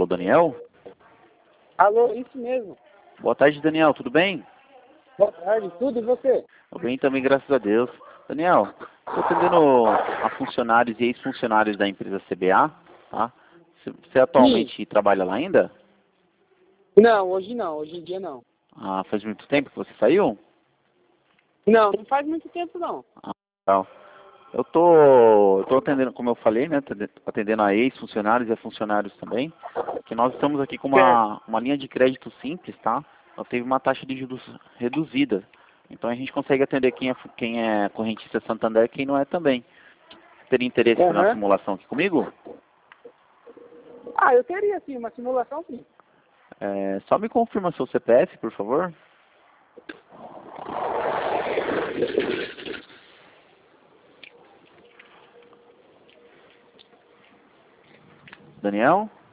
Alô, Daniel? Alô, isso mesmo. Boa tarde, Daniel, tudo bem? Boa tarde, tudo e você? Tô bem também, graças a Deus. Daniel, estou atendendo a funcionários e ex-funcionários da empresa CBA, tá? Você atualmente trabalha lá ainda? Não, hoje em dia não. Ah, faz muito tempo que você saiu? Não, não faz muito tempo não. Ah, legal. Eu tô atendendo, como eu falei, né? Atendendo a ex-funcionários e a funcionários também. Que nós estamos aqui com Certo. uma linha de crédito simples, tá? Nós teve uma taxa de juros reduzida. Então a gente consegue atender quem é correntista Santander e quem não é também. Você teria interesse em fazer uma Aham. simulação aqui comigo? Ah, eu teria sim, uma simulação sim. Só me confirma seu CPF, por favor. Daniel?